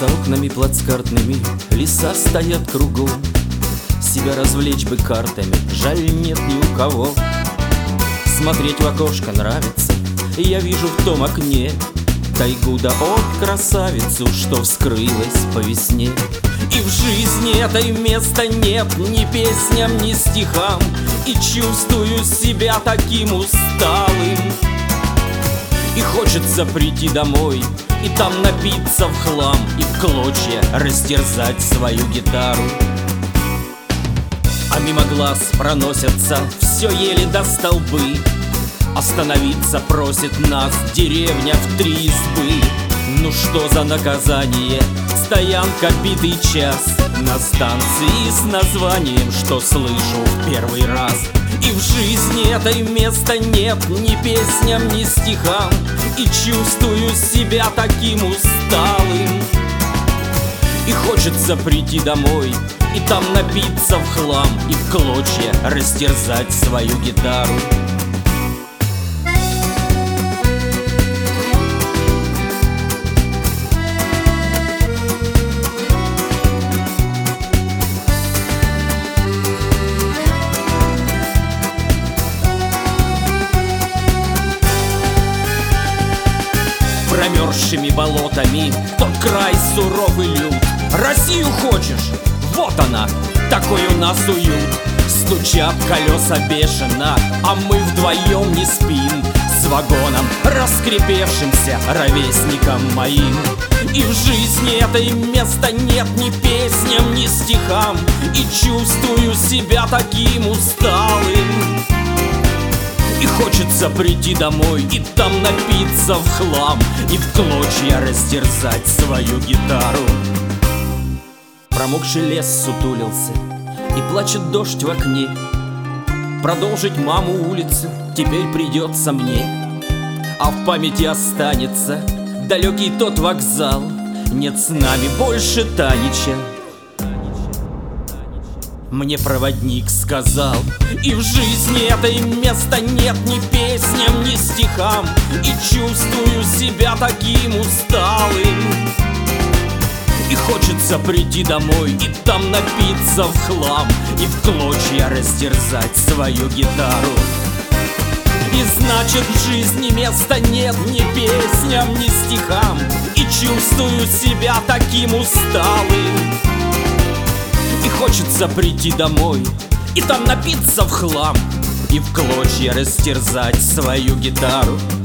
За окнами плацкартными леса стоят кругом. Себя развлечь бы картами, жаль, нет ни у кого. Смотреть в окошко нравится, и я вижу в том окне тайгу да красавицу, что вскрылась по весне. И в жизни этой места нет ни песням, ни стихам, и чувствую себя таким усталым. И хочется прийти домой и там напиться в хлам, и в клочья растерзать свою гитару. А мимо глаз проносятся все еле до столбы. Остановиться просит нас деревня в 3 избы. Ну что за наказание? Стоянка битый час на станции с названием, что слышу в первый раз. И в жизни этой места нет ни песням, ни стихам, и чувствую себя таким усталым. И хочется прийти домой и там напиться в хлам, и в клочья растерзать свою гитару. Промерзшими болотами тот край суровый лют. Россию хочешь? Вот она, такой у нас уют. Стучат колеса бешено, а мы вдвоем не спим, с вагоном раскрепевшимся, ровесником моим. И в жизни этой места нет ни песням, ни стихам, и чувствую себя таким усталым. И хочется прийти домой и там напиться в хлам, и в клочья растерзать свою гитару. Промокший лес сутулился, и плачет дождь в окне. Продолжить маму улицу теперь придется мне. А в памяти останется далекий тот вокзал. Нет с нами больше Танича, мне проводник сказал. И в жизни этой места нет ни песням, ни стихам, и чувствую себя таким усталым. И хочется прийти домой и там напиться в хлам, и в клочья растерзать свою гитару. И значит, в жизни места нет ни песням, ни стихам, и чувствую себя таким усталым. И хочется прийти домой и там напиться в хлам, и в клочья растерзать свою гитару.